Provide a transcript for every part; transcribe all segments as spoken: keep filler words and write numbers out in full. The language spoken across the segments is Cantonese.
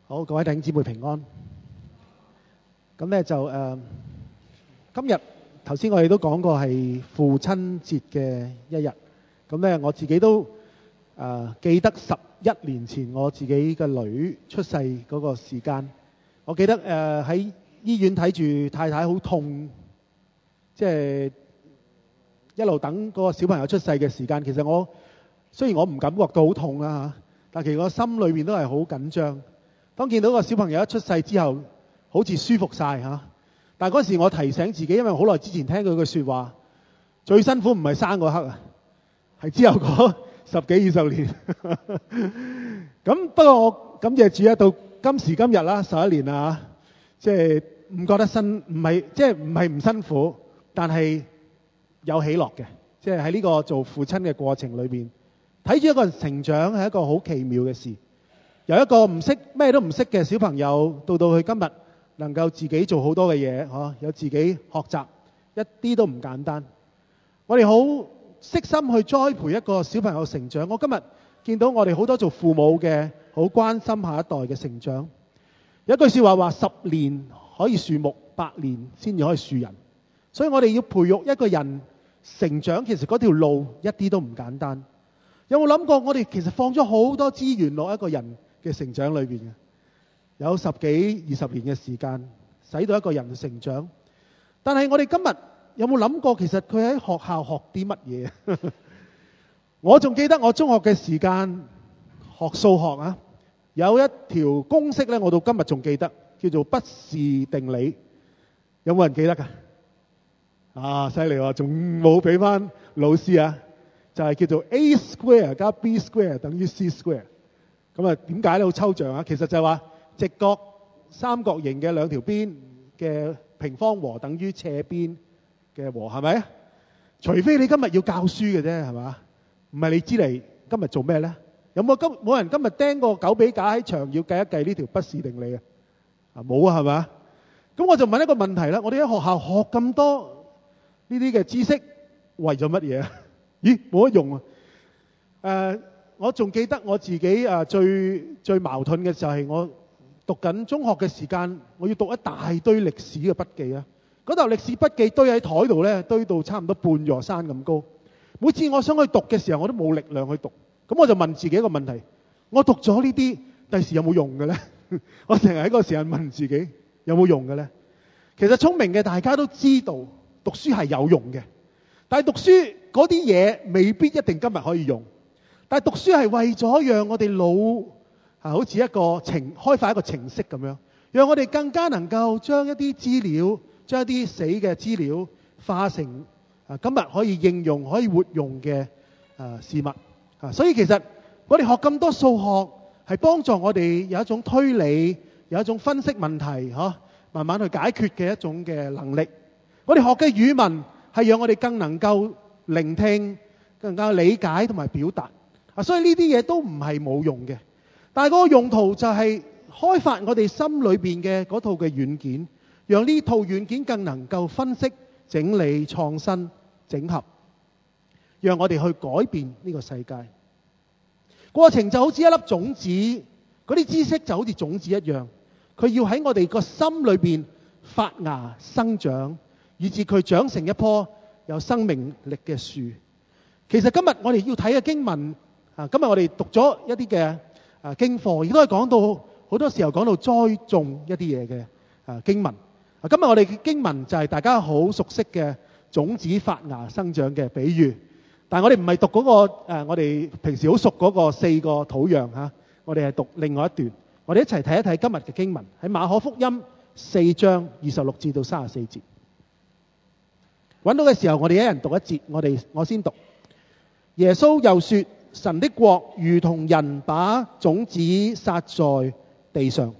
好，各位弟兄姊妹平安。咁咧就誒，今日頭先我哋都講過係父親節嘅一日。咁咧我自己都誒記得十一年前我自己嘅女出世嗰個時間。我記得誒喺醫院睇住太太好痛，即係一路等嗰個小朋友出世嘅時間。其實我雖然我唔感覺到好痛啦嚇，但其實我心裏面都係好緊張。當見到個小朋友一出世之後，好似舒服晒嚇。但係嗰時我提醒自己，因為好耐之前聽佢句説話，最辛苦唔係生嗰刻啊，係之後嗰十幾二十年。咁不過我感謝主啊，到今時今日啦，十一年啦，即係唔覺得辛，唔係即係唔係唔辛苦，但係有喜樂嘅。即係喺呢個做父親嘅過程裏邊，睇住一個人成長係一個好奇妙嘅事。由一個唔識咩都唔識嘅小朋友，到到佢今日能夠自己做好多嘅嘢，嗬，有自己學習，一啲都唔簡單。我哋好悉心去栽培一個小朋友成長。我今日見到我哋好多做父母嘅，好關心下一代嘅成長。有一句説話話：十年可以樹木，百年先至可以樹人。所以我哋要培育一個人成長，其實嗰條路一啲都唔簡單。有冇諗過我哋其實放咗好多資源落一個人嘅成長裏邊嘅？有十幾二十年嘅時間，使到一個人成長。但係我哋今日有冇諗過，其實佢喺學校學啲乜嘢？我仲記得我中學嘅時間學數學啊，有一條公式咧，我到今日仲記得，叫做畢氏定理。有冇人記得㗎？啊，犀利喎！仲冇俾翻老師啊！就係叫做 A square 加 B square 等於 C square。咁啊，點解咧？好抽象啊！其實就係話直角三角形嘅兩條邊嘅平方和等於斜邊嘅和，係咪？除非你今日要教書嘅啫，係嘛？唔係你知嚟今日做咩咧？有冇今冇人今日釘個九比架喺牆要計一計呢條畢氏定理啊？啊，冇啊，係嘛？咁我就問一個問題啦：我哋喺學校學咁多呢啲嘅知識，為咗乜嘢啊？咦，冇得用啊！誒，我仲記得我自己誒最最矛盾嘅就係我讀緊中學嘅時間，我要讀一大堆歷史嘅筆記啊！嗰沓歷史筆記堆喺台度咧，堆到差唔多半座山咁高。每次我想去讀嘅時候，我都冇力量去讀。咁我就問自己一個問題：我讀咗呢啲，第時有冇用嘅咧？我成日喺個時間問自己有冇用嘅咧？其實聰明嘅大家都知道讀書係有用嘅，但係讀書嗰啲嘢未必一定今日可以用。但係讀書係為咗讓我哋腦啊，好似一個程開發一個程式咁樣，讓我哋更加能夠將一啲資料，將一啲死嘅資料化成啊今日可以應用、可以活用嘅啊事物啊。所以其實我哋學咁多數學係幫助我哋有一種推理，有一種分析問題，嗬，慢慢去解決嘅一種嘅能力。我哋學嘅語文係讓我哋更能夠聆聽、更加理解同埋表達啊。所以呢啲嘢都唔係冇用嘅，但係嗰個用途就係開發我哋心裏邊嘅嗰套嘅軟件，讓呢套軟件更能夠分析、整理、創新、整合，讓我哋去改變呢個世界。過程就好似一粒種子，嗰啲知識就好似種子一樣，佢要喺我哋個心裏邊發芽生長，以至佢長成一棵有生命力嘅樹。其實今日我哋要睇嘅經文啊，今日我哋讀咗一啲嘅啊經課，亦都係講到好多時候講到栽種一啲嘢嘅啊經文。啊，今日我哋嘅經文就係大家好熟悉嘅種子發芽生長嘅比喻。但係我哋唔係讀嗰個誒，我哋平時好熟嗰個四個土壤嚇，我哋係讀另外一段。我哋一齊睇一睇今日嘅經文，喺馬可福音四章二十六至到三十四節。揾到嘅時候，我哋一人讀一節。我哋我先讀。耶穌又說：神的國如同人把種子撒在地上。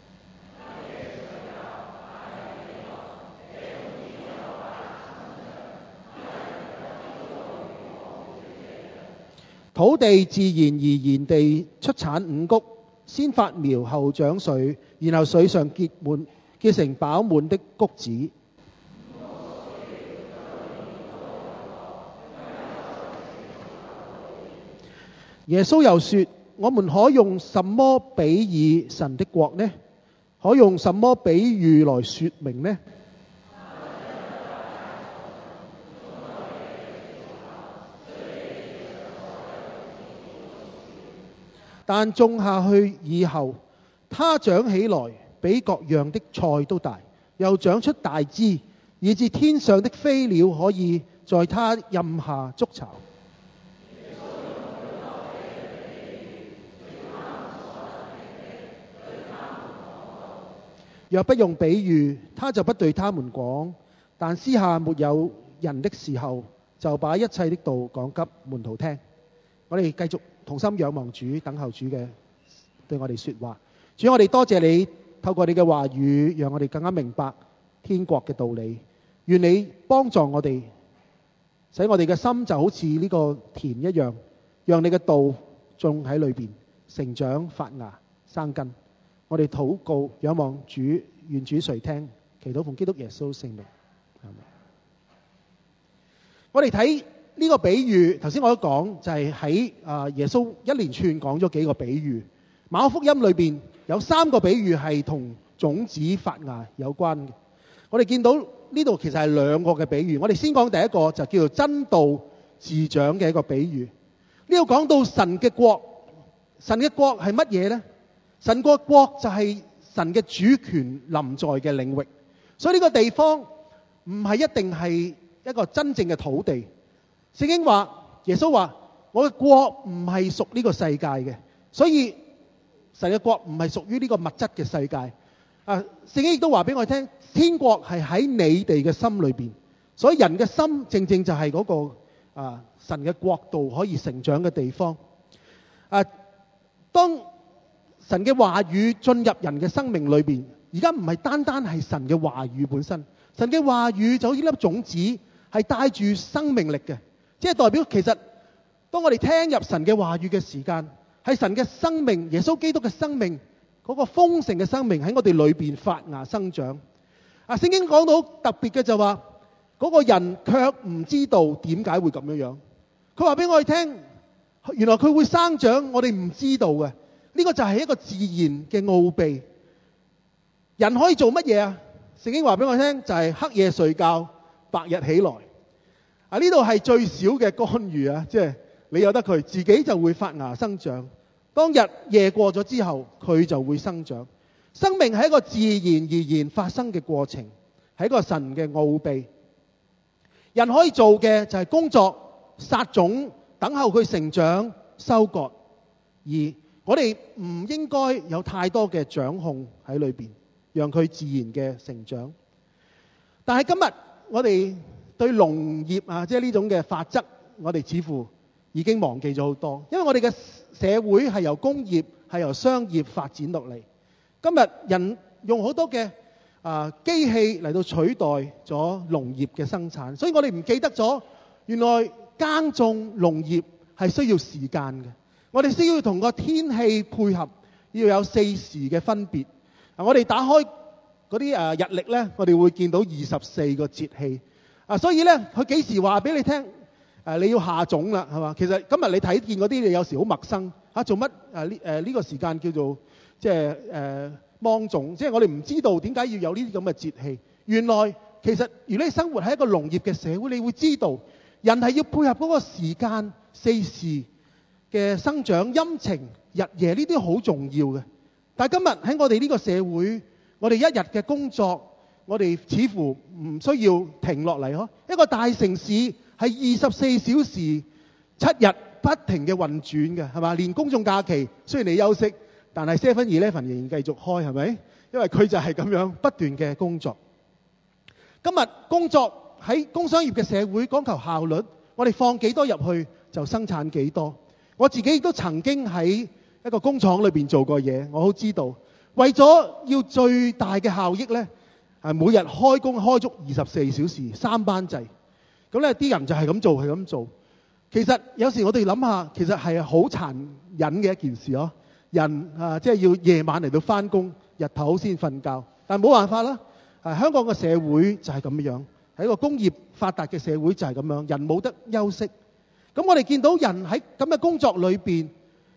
土地自然而然地出產五穀，先發苗後長穗，然後穗上結滿結成飽滿的穀子。耶穌又說： 我們可用什麼比擬神的國呢？可用什麼比喻來說明呢？但種下去以後，它長起來比各樣的菜都大，又長出大枝，以致天上的飛鳥可以在它蔭下築巢。若不用比喻，他就不對他們講。但私下沒有人的時候，就把一切的道講給門徒聽。我哋繼續同心仰望主，等候主嘅對我哋說話。主，我哋多謝你透過你嘅話語，讓我哋更加明白天國嘅道理。願你幫助我哋，使我哋嘅心就好似呢個田一樣，讓你嘅道種喺裏邊，成長發芽生根。我哋禱告仰望主，願主垂聽，祈禱奉基督耶穌聖名。我哋睇呢個比喻，頭先我都講就係喺啊耶穌一連串講咗幾個比喻。馬可福音裏邊有三個比喻係同種子發芽有關嘅。我哋見到呢度其實係兩個嘅比喻。我哋先講第一個就叫做真道自長嘅一個比喻。呢度講到神嘅國，神嘅國係乜嘢呢？神個國就係神嘅主權臨在嘅領域，所以呢個地方唔係一定係一個真正嘅土地。聖經話，耶穌話我嘅國唔係屬呢個世界嘅，所以神嘅國唔係屬於呢個物質嘅世界。啊，聖經亦都話俾我哋聽，天國係喺你哋嘅心裏邊，所以人嘅心正正就係嗰個啊神嘅國度可以成長嘅地方。啊，當神嘅話語進入人嘅生命裏邊，而家唔係單單係神嘅話語本身，神嘅話語就好似粒種子，係帶住生命力嘅，即係代表其實當我哋聽入神嘅話語嘅時間，係神嘅生命，耶穌基督嘅生命嗰個豐盛嘅生命喺我哋裏邊發芽生長。啊，聖經講到特別嘅就話，嗰個人卻唔知道點解會咁樣樣。佢話俾我哋聽，原來佢會生長，我哋唔知道嘅。呢個就係一個自然嘅奧秘。人可以做乜嘢啊？聖經話俾我聽，就係黑夜睡覺，白日起來。啊，呢度係最少嘅干預啊！即係你有得佢，自己就會發芽生長。當日夜過咗之後，佢就會生長。生命係一個自然而然發生嘅過程，係一個神嘅奧秘。人可以做嘅就係工作、撒種、等候佢成長、收割。而我哋唔應該有太多嘅掌控喺裏邊，讓佢自然嘅成長。但係今日我哋對農業啊，即係呢種嘅法則，我哋似乎已經忘記咗好多。因為我哋嘅社會係由工業、係由商業發展落嚟。今日人用好多嘅啊機器嚟到取代咗農業嘅生產，所以我哋唔記得咗原來耕種農業係需要時間嘅。我哋需要同個天氣配合，要有四時嘅分別。啊，我哋打開嗰啲誒日曆咧，我哋會見到二十四個節氣。啊，所以咧，佢幾時話俾你聽？誒，你要下種啦，係嘛？其實今日你睇見嗰啲，你有時好陌生嚇，做乜誒呢？誒呢個時間叫做即係誒芒種，即係我哋唔知道點解要有呢啲咁嘅節氣。原來其實如果你生活喺一個農業嘅社會，你會知道人係要配合嗰個時間四時嘅生長、陰晴、日夜，呢啲好重要嘅。但係今日喺我哋呢個社會，我哋一日嘅工作，我哋似乎唔需要停落嚟呵。一個大城市係二十四小時、七日不停嘅運轉嘅，係嘛？連公眾假期雖然你休息，但係 seven eleven 仍然繼續開，係咪？因為佢就係咁樣不斷嘅工作。今日工作喺工商業嘅社會講求效率，我哋放幾多入去就生產幾多。我自己亦都曾經喺一個工廠裏邊做過嘢，我好知道，為咗要最大嘅效益呢，係每日開工開足二十四小時三班制，咁呢啲人就係咁做，係咁做。其實有時我哋諗下，其實係好殘忍嘅一件事咯。人啊，即係要夜晚嚟到返工，日頭先瞓覺，但係冇辦法啦。啊，香港嘅社會就係咁樣，喺一個工業發達嘅社會就係咁樣，人冇得休息。咁我哋見到人喺咁嘅工作裏邊，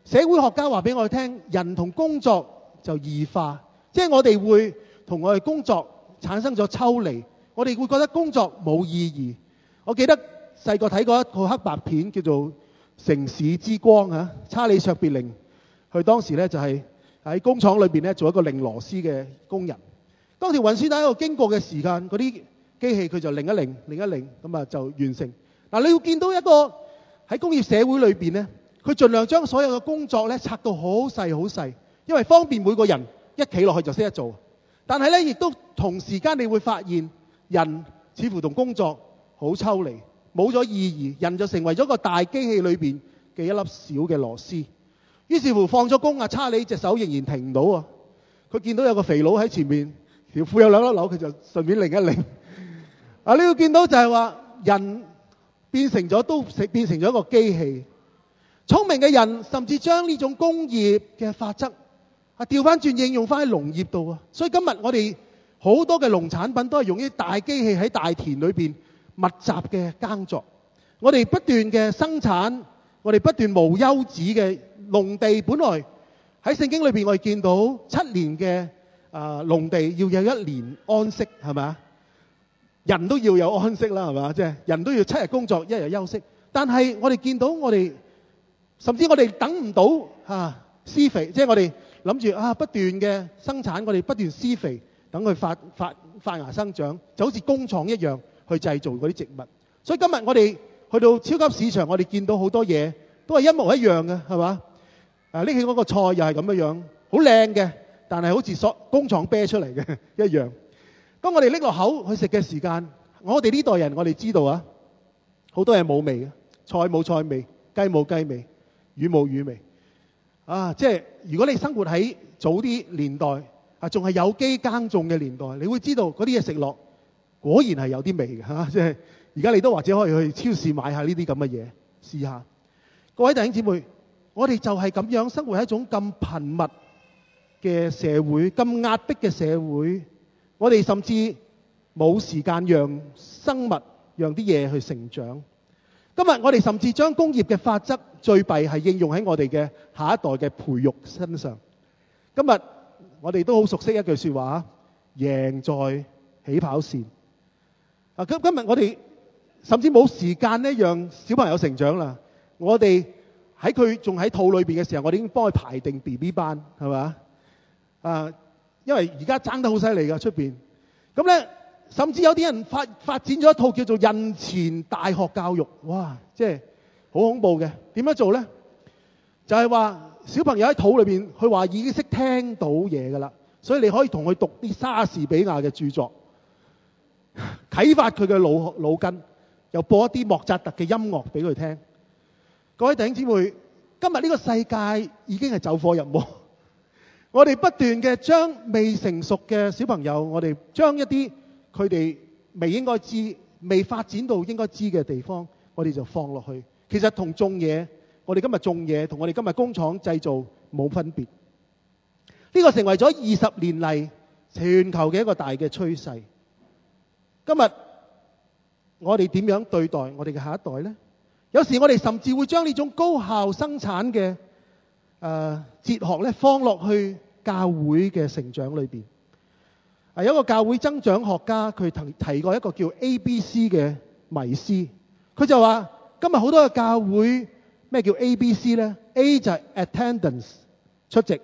社會學家話俾我哋聽，人同工作就異化，即係我哋會同我哋工作產生咗抽離，我哋會覺得工作冇意義。我記得細個睇過一套黑白片叫做《城市之光》啊，查理卓別靈佢當時咧就係喺工廠裏邊咧做一個擰螺絲嘅工人。當條運輸帶喺度經過嘅時間，嗰啲機器佢就擰一擰，擰一擰，咁啊就完成。嗱，你要見到一個喺工業社會裏邊咧，佢盡量將所有嘅工作咧拆到好細好細，因為方便每個人一企落去就識得做。但係咧，亦都同時間你會發現，人似乎同工作好抽離，冇咗意義，人就成為咗個大機器裏邊嘅一粒小嘅螺絲。於是乎放咗工啊，查理隻手仍然停唔到啊！佢見到有個肥佬喺前面，條褲有兩粒紐，佢就順便擰一擰。啊，你要見到就係話人變成咗都變成咗一個機器。聰明嘅人甚至將呢種工業嘅法則啊調翻轉應用翻喺農業度啊！所以今日我哋好多嘅農產品都係用啲大機器喺大田裏邊密集嘅耕作。我哋不斷嘅生產，我哋不斷無休止嘅農地。本來喺聖經裏邊我哋見到七年嘅啊農地要有一年安息，係咪啊？人都要有安息啦，係嘛？即係人都要七日工作，一日休息。但係我哋見到我哋，甚至我哋等唔到啊施肥，即係我哋諗住啊不斷嘅生產，我哋不斷施肥，等佢發發發芽生長，就好似工廠一樣去製造嗰啲植物。所以今日我哋去到超級市場，我哋見到好多嘢都係一模一樣嘅，係嘛？啊拎起嗰個菜又係咁樣樣，好靚嘅，但係好似所工廠啤出嚟嘅一樣。當我哋拎落口去食嘅時間，我哋呢代人我哋知道啊，好多嘢冇味嘅，菜冇菜味，雞冇雞味，魚冇魚味。啊，即係如果你生活喺早啲年代啊，仲係有機耕種嘅年代，你會知道嗰啲嘢食落果然係有啲味嘅嚇。即係而家你都或者可以去超市買下呢啲咁嘅嘢試下。各位弟兄姊妹，我哋就係咁樣生活喺一種咁頻密嘅社會，咁壓迫嘅社會。我哋甚至冇時間讓生物、讓啲嘢去成長。今日我哋甚至將工業嘅法則最弊係應用喺我哋嘅下一代嘅培育身上。今日我哋都好熟悉一句説話，贏在起跑線。啊，今今日我哋甚至冇時間咧，讓小朋友成長啦。我哋喺佢仲喺肚裏邊嘅時候，我哋已經幫佢排定 B B 班，係嘛？啊！因為而家爭得好犀利㗎出邊，咁咧甚至有啲人發發展咗一套叫做孕前大學教育，哇！即係好恐怖嘅。點樣做咧？就係話小朋友喺肚裏邊，佢話已經識聽到嘢㗎啦，所以你可以同佢讀啲莎士比亞嘅著作，啟發佢嘅腦腦筋，又播一啲莫扎特嘅音樂俾佢聽。各位弟兄姊妹，今日呢個世界已經係走火入魔。我哋不斷嘅將未成熟嘅小朋友，我哋將一啲佢哋未應該知、未發展到應該知嘅地方，我哋就放落去。其實同種嘢，我哋今日種嘢同我哋今日工廠製造冇分別。呢個成為咗二十年嚟全球嘅一個大嘅趨勢。今日我哋點樣對待我哋嘅下一代呢？有時我哋甚至會將呢種高效生產嘅誒、呃、哲學咧放落去教會嘅成長裏邊。啊，有一個教會增長學家佢提提過一個叫 A B C 嘅迷思。佢就話今日好多嘅教會咩叫 A B C 咧 ？A 就係 attendance 出席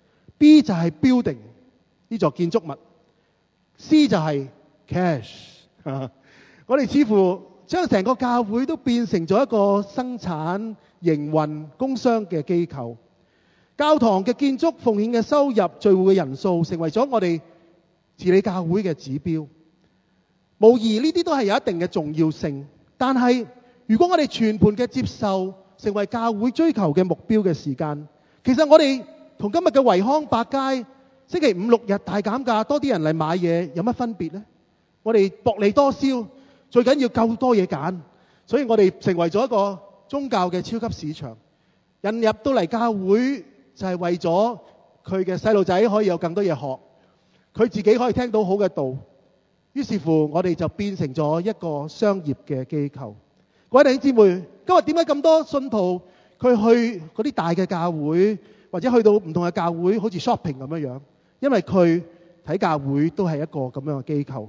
，B 就係 building 呢座建築物 ，C 就係 cash。我哋似乎將成個教會都變成咗一個生產、營運、工商嘅機構。教堂嘅建築、奉獻嘅收入、聚會嘅人數，成為咗我哋治理教會嘅指標。無疑呢啲都係有一定嘅重要性。但係如果我哋全盤嘅接受，成為教會追求嘅目標嘅時間，其實我哋同今日嘅維康百佳星期五六日大減價，多啲人嚟買嘢，有乜分別呢？我哋薄利多銷，最緊要夠多嘢揀，所以我哋成為咗一個宗教嘅超級市場。引入到嚟教會，就係為咗佢嘅細路仔可以有更多嘢學，佢自己可以聽到好嘅道。於是乎，我哋就變成咗一個商業嘅機構。各位弟兄姊妹，今日點解咁多信徒佢去嗰啲大嘅教會，或者去到唔同嘅教會，好似 shopping 咁樣樣，因為佢睇教會都係一個咁樣嘅機構。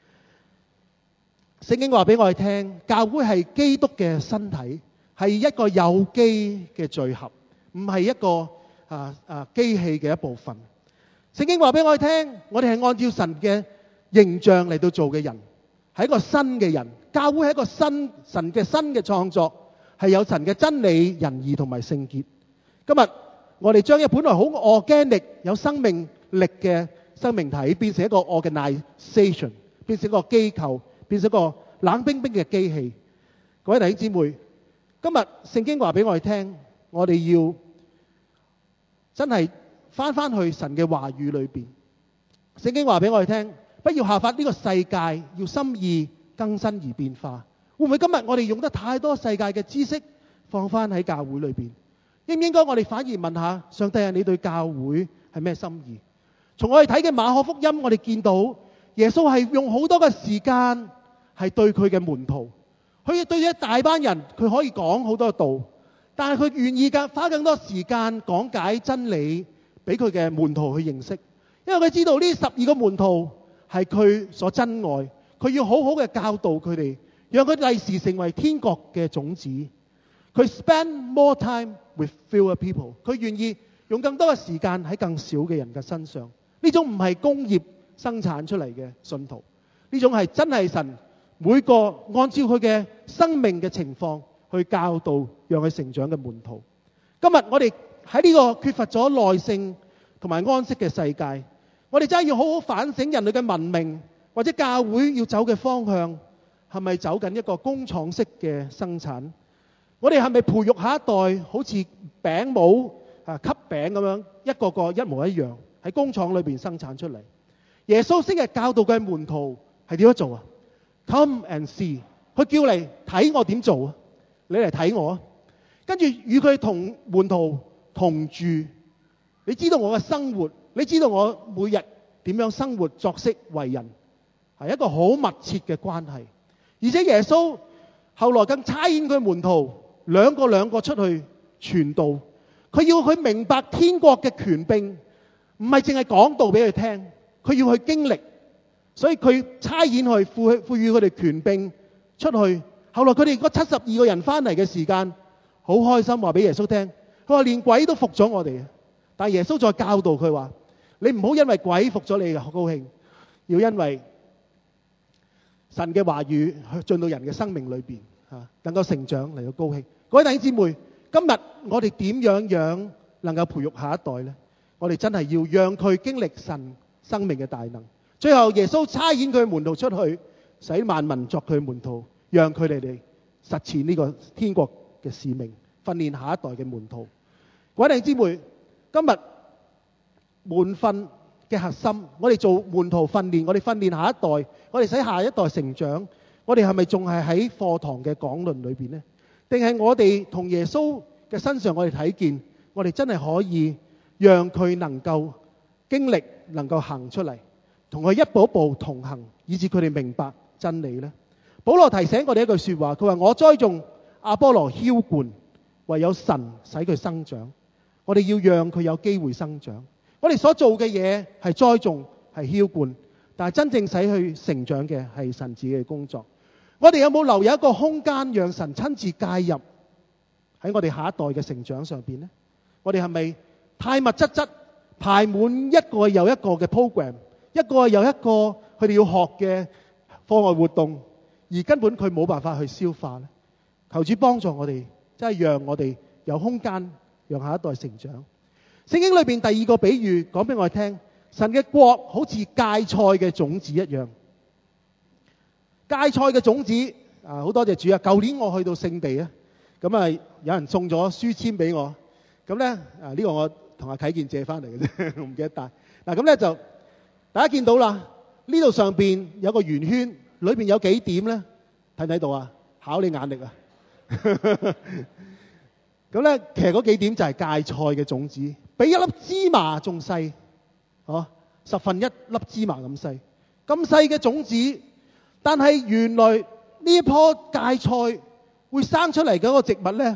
聖經話俾我哋聽，教會係基督嘅身體，係一個有機嘅聚合，唔係一個啊啊機器嘅一部分。聖經話俾我哋聽，我哋係按照神嘅形象嚟到做嘅人，係一個新嘅人。教會係一個新神嘅新嘅創作，係有神嘅真理、仁義同埋聖潔。今日我哋將一本來好 organic 有生命力嘅生命體變成一個 organization， 變成一個機構，變成一個冷冰冰嘅機器。各位弟兄姊妹，今日聖經話俾我哋聽，我哋要真係翻翻去神嘅話語裏邊。聖經話俾我哋聽，不要效法呢個世界，要心意更新而變化。會唔會今日我哋用得太多世界嘅知識放翻喺教會裏邊？應唔應該我哋反而問下上帝啊，你對教會係咩心意？從我哋睇嘅馬可福音，我哋見到耶穌係用好多嘅時間係對佢嘅門徒，佢對一大班人，佢可以講好多道，但係佢願意噶花更多時間講解真理俾佢嘅門徒去認識，因為佢知道呢十二個門徒係佢所珍愛，佢要好好嘅教導佢哋，讓佢第時成為天國嘅種子。佢 spend more time with fewer people， 佢願意用更多嘅時間喺更少嘅人嘅身上。呢種唔係工業生產出嚟嘅信徒，呢種係真係神每個按照佢嘅生命嘅情況去教導，讓佢成長嘅門徒。今日我哋喺呢個缺乏咗耐性同埋安息嘅世界，我哋真係要好好反省人類嘅文明或者教會要走嘅方向，係咪走緊一個工廠式嘅生產？我哋係咪培育下一代好似餅模啊吸餅咁樣，一個個一模一樣喺工廠裏邊生產出嚟？耶穌昔日教導嘅門徒係點樣做啊？ Come and see， 佢叫嚟睇我點做啊？你嚟睇我啊！跟住與佢同門徒同住，你知道我嘅生活，你知道我每日點樣生活作息為人，係一個好密切嘅關係。而且耶穌後來更差遣佢門徒兩個兩個出去傳道，佢要佢明白天國嘅權柄，唔係淨係講道俾佢聽，佢要去經歷。所以佢差遣去賦賦予佢哋權柄出去。後來佢哋嗰七十二個人翻嚟嘅時間，好開心話俾耶穌聽，佢話連鬼都服咗我哋。但係耶穌再教導佢話，你唔好因為鬼服咗你嘅高興，要因為神嘅話語去進到人嘅生命裏邊嚇，能夠成長嚟到高興。各位弟兄姊妹，今日我哋點樣樣能夠培育下一代呢？我哋真係要讓佢經歷神生命嘅大能。最後耶穌差遣佢門徒出去，使萬民作佢門徒，讓佢哋嚟實踐呢個天國嘅使命，訓練下一代嘅門徒。各位弟兄姊妹，今日門訓嘅核心，我哋做門徒訓練，我哋訓練下一代，我哋使下一代成長。我哋係咪仲係喺課堂嘅講論裏邊呢？定係我哋同耶穌嘅身上，我哋睇見，我哋真係可以讓佢能夠經歷，能夠行出嚟，同佢一步一步同行，以致佢哋明白真理呢？保羅提醒我哋一句說話，佢話：我栽種，阿波羅澆灌，唯有神使佢生長。我哋要讓佢有機會生長。我哋所做嘅嘢係栽種，係澆灌，但係真正使佢成長嘅係神自己嘅工作。我哋有冇留有一個空間，讓神親自介入喺我哋下一代嘅成長上邊呢？我哋係咪太密質質排滿一個又一個嘅 program， 一個又一個佢哋要學嘅課外活動，而根本佢冇辦法去消化呢？求主幫助我哋，真係讓我哋有空間，讓下一代成長。聖經裏邊第二個比喻講俾我哋聽，神嘅國好似芥菜嘅種子一樣。芥菜嘅種子啊，好多謝主啊！舊年我去到聖地啊，咁啊有人送咗書籤俾我，咁咧啊呢個我同阿啟健借翻嚟嘅啫，我唔記得帶。嗱咁咧就大家見到啦，呢度上邊有個圓圈，裏邊有幾點咧？睇唔睇到啊？考你眼力啊！咁咧其實嗰幾點就係芥菜嘅種子，比一粒芝麻仲細，哦，十分一粒芝麻咁細，咁細嘅種子。但係原來呢棵芥菜會生出嚟嘅嗰個植物呢，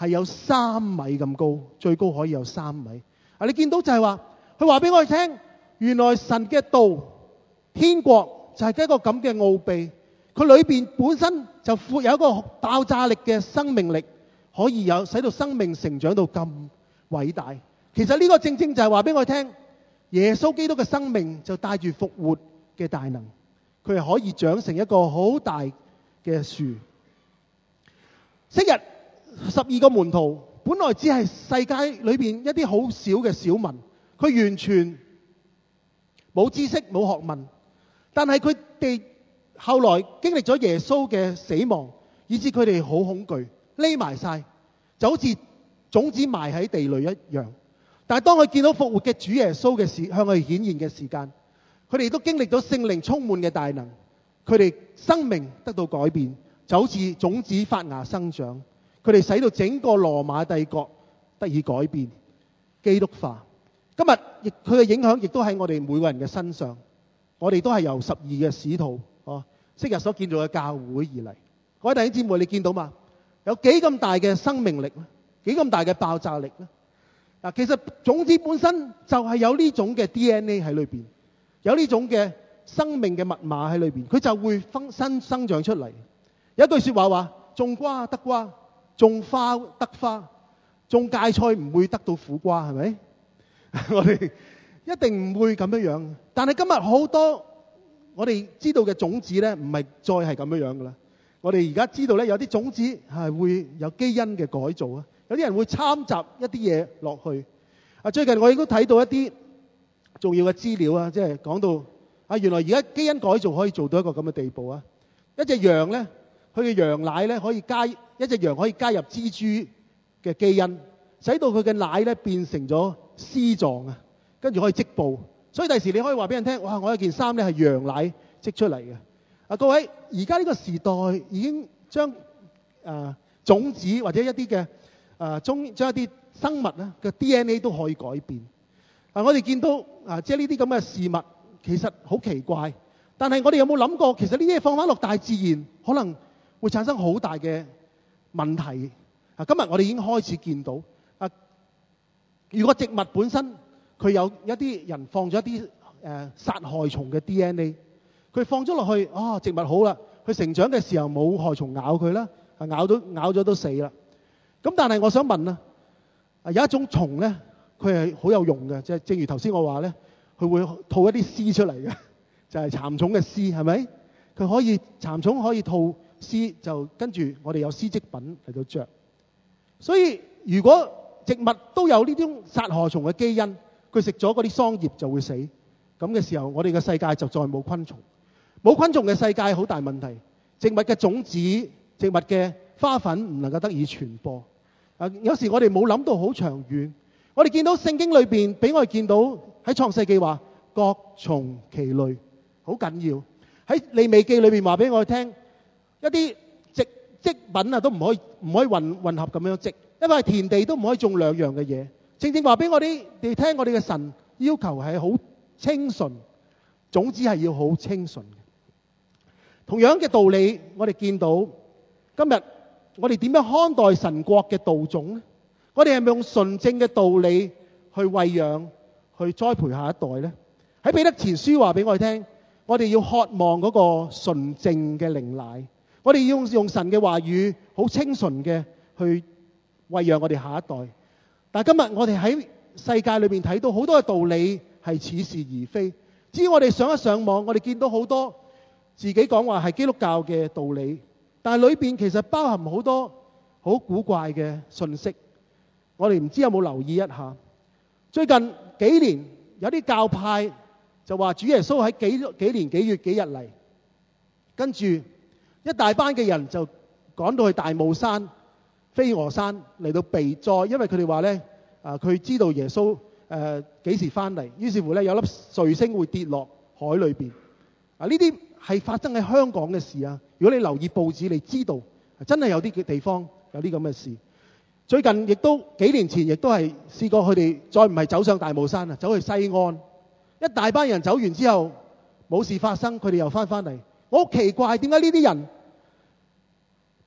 係有三米咁高，最高可以有三米。啊，你見到就係話，佢話俾我哋聽，原來神嘅道、天國就係一個咁嘅奧秘，佢裏邊本身就富有一個爆炸力嘅生命力，可以有使到生命成長到咁偉大。其實呢個正正就係話俾我哋聽，耶穌基督嘅生命就帶住復活嘅大能，佢係可以長成一個好大嘅樹。昔日十二個門徒本來只係世界裏邊一啲好小嘅小民，佢完全冇知識冇學問，但係佢哋後來經歷咗耶穌嘅死亡，以致佢哋好恐懼，匿埋晒，就好似種子埋喺地裏一樣。但係當佢見到復活嘅主耶穌嘅時，向佢哋顯現嘅時間，佢哋都經歷咗聖靈充滿嘅大能，佢哋生命得到改變，就好似種子發芽生長。佢哋使到整個羅馬帝國得以改變基督化。今日亦佢嘅影響亦都喺我哋每個人嘅身上。我哋都係由十二嘅使徒哦，昔日所建造嘅教會而嚟。各位弟兄姊妹，你見到嘛？有幾咁大嘅生命力咧？幾咁大嘅爆炸力咧？嗱，其實種子本身就係有呢種嘅 D N A 喺裏邊，有呢種嘅生命嘅密碼喺裏邊，佢就會分生生長出嚟。有一句說話話：種瓜得瓜，種花得花，種芥菜唔會得到苦瓜，係咪？我哋一定唔會咁樣樣。但係今日好多我哋知道嘅種子咧，唔係再係咁樣樣噶啦。我哋而家知道咧，有啲種子係會有基因嘅改造啊，有啲人會摻雜一啲嘢落去。啊，最近我亦都睇到一啲重要嘅資料啊，即係講到啊，原來而家基因改造可以做到一個咁嘅地步啊。一隻羊咧，佢嘅羊奶咧可以加一隻羊可以加入蜘蛛嘅基因，使到佢嘅奶咧變成咗絲狀啊，跟住可以織布。所以第時你可以話俾人聽，哇！我有件衫咧係羊奶織出嚟嘅。啊，各位，而家呢個時代已經將誒、呃、種子或者一啲嘅誒中將一啲生物咧嘅 D N A 都可以改變。啊，我哋見到啊，即係呢啲咁嘅事物其實好奇怪，但係我哋有冇諗過，其實呢啲嘢放翻落大自然，可能會產生好大嘅問題。啊，今日我哋已經開始見到啊，如果植物本身佢有一啲人放咗一啲誒殺害蟲嘅 D N A， 佢放咗落去，啊，植物好啦，佢成長嘅時候冇害蟲咬佢啦，啊，咬到咬咗都死啦。咁但係我想問啊，有一種蟲咧，佢係好有用嘅，即係正如頭先我話咧，佢會吐一啲絲出嚟嘅，就係蠶蟲嘅絲，係咪？佢可以蠶蟲可以吐絲，就跟住我哋有絲織品嚟到着。所以如果植物都有呢啲殺害蟲嘅基因，佢食咗嗰啲桑葉就會死。咁嘅時候，我哋嘅世界就再冇昆蟲，冇昆蟲嘅世界好大問題。植物嘅種子、植物嘅花粉唔能夠得以傳播。啊，有時我哋冇諗到好長遠。我哋見到聖經裏邊俾我哋見到喺創世記話各從其類，好緊要。喺利未記裏邊話俾我哋聽，一啲植織品啊都唔可以唔可以混混合咁樣織，因為田地都唔可以種兩樣嘅嘢。正正話俾我哋哋聽，我哋嘅神要求係好清純，種子係要好清純嘅。同樣嘅道理，我哋見到今日我哋點樣看待神國嘅道種呢？我哋係咪用純正嘅道理去餵養、去栽培下一代呢？喺彼得前書話俾我哋聽，我哋要渴望嗰個純正嘅靈奶，我哋要用用神嘅話語，好清純嘅去餵養我哋下一代。但係今日我哋喺世界裏邊睇到好多嘅道理係似是而非。只要我哋上一上網，我哋見到好多自己講話係基督教嘅道理，但係裏邊其實包含好多好古怪嘅信息。我哋唔知有冇留意一下？最近幾年有啲教派就話主耶穌喺幾幾年幾月幾日嚟，跟住一大班嘅人就趕到去大霧山、飛鵝山嚟到避災，因為佢哋話咧啊，佢知道耶穌誒幾時翻嚟，於是乎咧有粒彗星會跌落海裏邊。啊，呢啲係發生喺香港嘅事啊！如果你留意報紙，你知道真係有啲嘅地方有啲咁嘅事。最近亦都幾年前亦都係試過佢哋再唔係走上大霧山啊，走去西安，一大班人走完之後冇事發生，佢哋又翻翻嚟。我好奇怪，點解呢啲人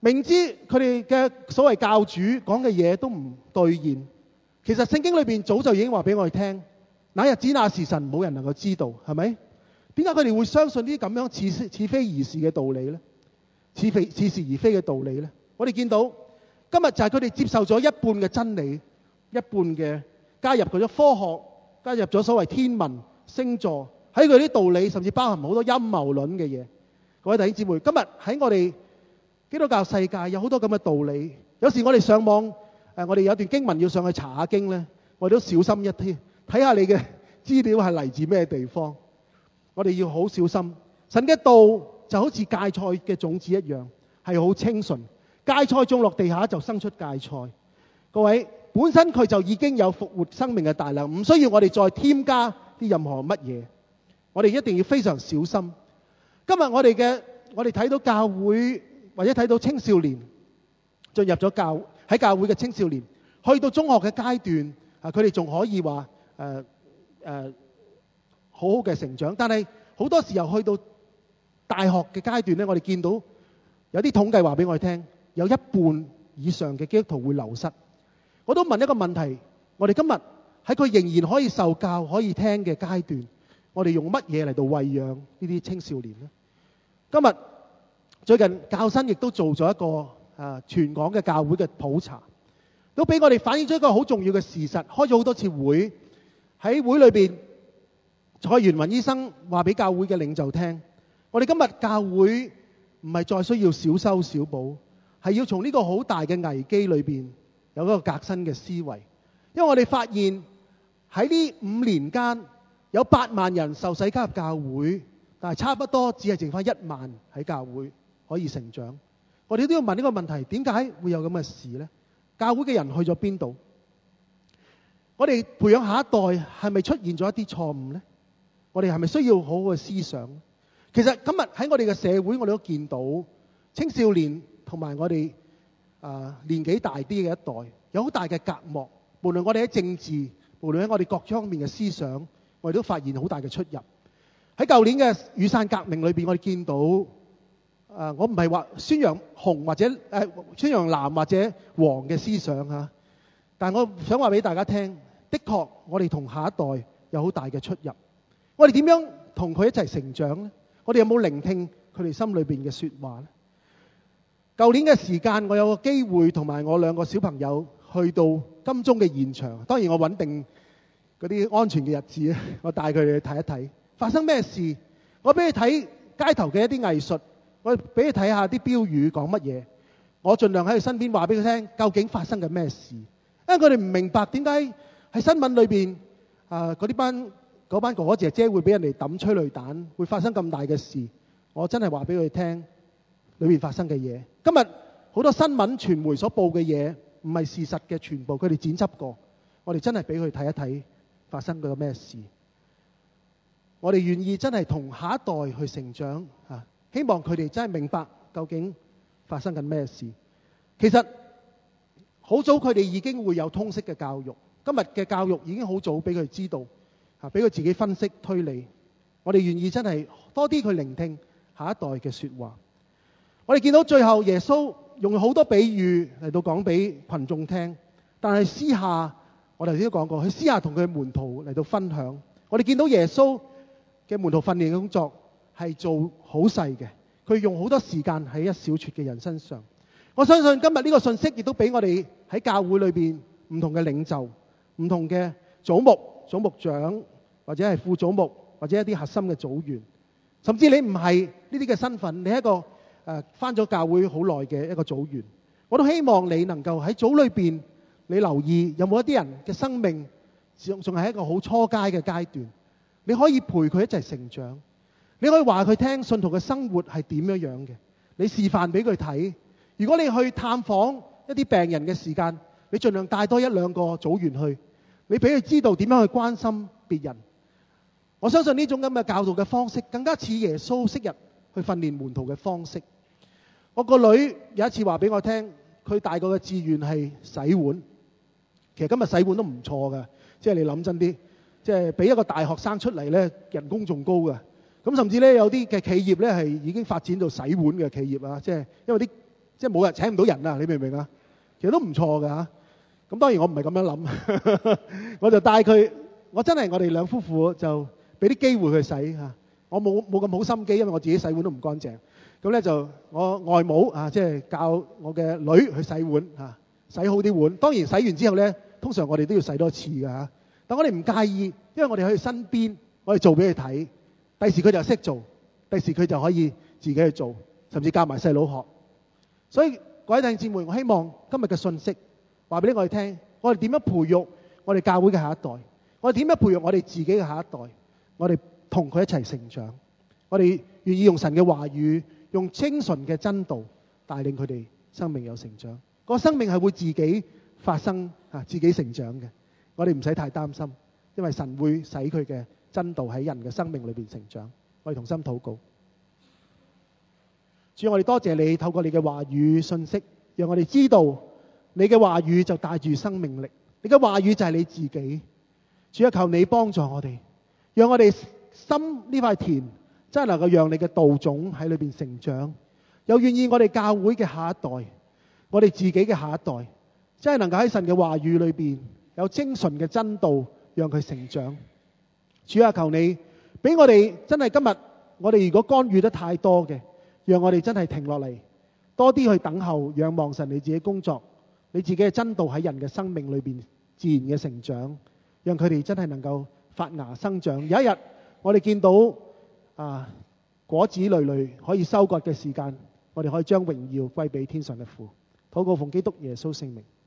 明知佢哋嘅所謂教主講嘅嘢都唔兌現，其實聖經裏邊早就已經話俾我哋聽，那日子那時辰冇人能夠知道，係咪？點解佢哋會相信呢啲咁樣似是似非而是嘅道理呢？似非似是而非嘅道理呢？我哋見到今日就係佢哋接受咗一半嘅真理，一半嘅加入咗科學，加入咗所謂天文星座，喺佢啲道理，甚至包含好多陰謀論嘅嘢。各位弟兄姊妹，今日喺我哋基督教世界有好多咁嘅道理。有時我哋上網，誒我哋有段經文要上去查下經呢，我哋都小心一啲，睇下你嘅資料係嚟自咩地方。我哋要好小心。神嘅道就好似芥菜嘅種子一樣，係好清純。芥菜種落地下就生出芥菜。各位，本身佢就已經有復活生命嘅大能，唔需要我哋再添加啲任何乜嘢。我哋一定要非常小心。今日我哋嘅我哋睇到教會或者睇到青少年進入咗教喺教會嘅青少年，去到中學嘅階段啊，佢哋仲可以話誒誒好好嘅成長。但係好多時候去到大學嘅階段咧，我哋見到有啲統計話俾我哋聽，有一半以上嘅基督徒會流失。我都問一個問題：我哋今日喺佢仍然可以受教、可以聽嘅階段，我哋用乜嘢嚟到餵養呢啲青少年呢？今日最近教新亦都做咗一個啊全港嘅教會嘅普查，都俾我哋反映出一個好重要嘅事實。開咗好多次會，喺會裏邊，蔡元雲醫生話俾教會嘅領袖聽，我哋今日教會唔係再需要小修小補，係要從呢個好大嘅危機裏邊有一個革新嘅思維。因為我哋發現喺呢五年間有八萬人受洗加入教會，但係差不多只係剩翻一萬喺教會可以成長。我哋都要問呢個問題：點解會有咁嘅事呢？教會嘅人去咗邊度？我哋培養下一代係咪出現咗一啲錯誤呢？我哋係咪需要好好嘅思想？其實今日喺我哋嘅社會，我哋都見到青少年同埋我哋啊、呃、年紀大啲嘅一代有好大嘅隔膜。無論我哋喺政治，無論喺我哋各方面嘅思想，我哋都發現好大嘅出入。喺舊年嘅雨傘革命裏邊，我哋見到啊、呃，我唔係話宣揚紅或者誒、呃、宣揚藍或者黃嘅思想嚇，但係我想話俾大家聽，的確我哋同下一代有好大嘅出入。我哋點樣同佢一齊成長呢？我哋有冇聆聽佢哋心裏邊嘅説話呢？舊年嘅時間，我有個機會同埋我兩個小朋友去到金鐘嘅現場。當然我穩定嗰啲安全嘅日子，我帶佢哋去睇一睇發生咩事。我俾佢睇街頭嘅一啲藝術，我俾佢睇下啲標語講乜嘢。我盡量喺佢身邊話俾佢聽，究竟發生緊咩事。因為佢哋唔明白點解喺新聞裏邊啊嗰啲班嗰班哥哥姐姐會俾人哋抌催淚彈，會發生咁大嘅事。我真係話俾佢哋聽裏面發生嘅嘢。今日好多新聞傳媒所報嘅嘢唔係事實嘅全部，佢哋剪輯過。我哋真係俾佢睇一睇發生過咩事。我哋願意真係同下一代去成長啊！希望佢哋真係明白究竟發生緊咩事。其實好早佢哋已經會有通識嘅教育。今日嘅教育已經好早俾佢知道啊，俾佢自己分析推理。我哋願意真係多啲去聆聽下一代嘅說話。我哋見到最後耶穌用好多比喻嚟到講俾群眾聽，但係私下我哋頭先都講過，佢私下同佢門徒嚟到分享。我哋見到耶穌嘅門徒訓練嘅工作係做好細嘅，佢用好多時間喺一小撮嘅人身上。我相信今日呢個信息亦都俾我哋喺教會裏邊唔同嘅領袖、唔同嘅組牧、組牧長或者係副組牧或者一啲核心嘅組員，甚至你唔係呢啲嘅身份，你係一個誒返咗教會好耐嘅一個組員，我都希望你能夠喺組裏邊，你留意有冇一啲人嘅生命仲仲係一個好初階嘅階段，你可以陪佢一齊成長，你可以話佢聽信徒嘅生活係點樣樣嘅，你示範俾佢睇。如果你去探訪一啲病人嘅時間，你盡量帶多一兩個組員去，你俾佢知道點樣去關心別人。我相信呢種咁嘅教導嘅方式，更加似耶穌昔日去訓練門徒嘅方式。我個女有一次話俾我聽，佢大個嘅志願係洗碗。其實今日洗碗都唔錯㗎，即係你諗真啲，即係俾一個大學生出嚟呢，人工仲高㗎。咁甚至呢，有啲嘅企業呢係已經發展到洗碗嘅企業啊，即係因為啲即係冇人請唔到人啊！你明唔明啊？其實都唔錯㗎嚇。咁當然我唔係咁樣諗，我就帶佢，我真係我哋兩夫婦就俾啲機會去洗嚇。我冇冇咁好心機，因為我自己洗碗都唔乾淨。咁咧就我外母啊，即係教我嘅女去洗碗嚇，洗好啲碗。當然洗完之後咧，通常我哋都要洗多次㗎嚇。但我哋唔介意，因為我哋喺佢身邊，我哋做俾佢睇。第時佢就識做，第時佢就可以自己去做，甚至教埋細佬學。所以各位弟兄姊妹，我希望今日嘅信息話俾我哋聽，我哋點樣培育我哋教會嘅下一代，我哋點樣培育我哋自己嘅下一代，我哋同佢一齊成長，我哋願意用神嘅話語，用清純嘅真道帶領佢哋生命有成長。個生命係會自己發生啊，自己成長嘅。我哋唔使太擔心，因為神會使佢嘅真道喺人嘅生命裏邊成長。我哋同心禱告。主，我哋多謝你透過你嘅話語信息，讓我哋知道你嘅話語就帶住生命力，你嘅話語就係你自己。主啊，求你幫助我哋，讓我哋心呢塊田真係能夠讓你嘅道種喺裏邊成長，又願意我哋教會嘅下一代，我哋自己嘅下一代，真係能夠喺神嘅話語裏邊有精純嘅真道，讓佢成長。主啊，求你俾我哋真係今日我哋如果干預得太多嘅，讓我哋真係停落嚟，多啲去等候仰望神你自己工作，你自己嘅真道喺人嘅生命裏邊自然嘅成長，讓佢哋真係能夠發芽生長。有一日我哋見到啊果子累累可以收割嘅時間，我哋可以將榮耀歸俾天上嘅父。禱告奉基督耶穌聖名。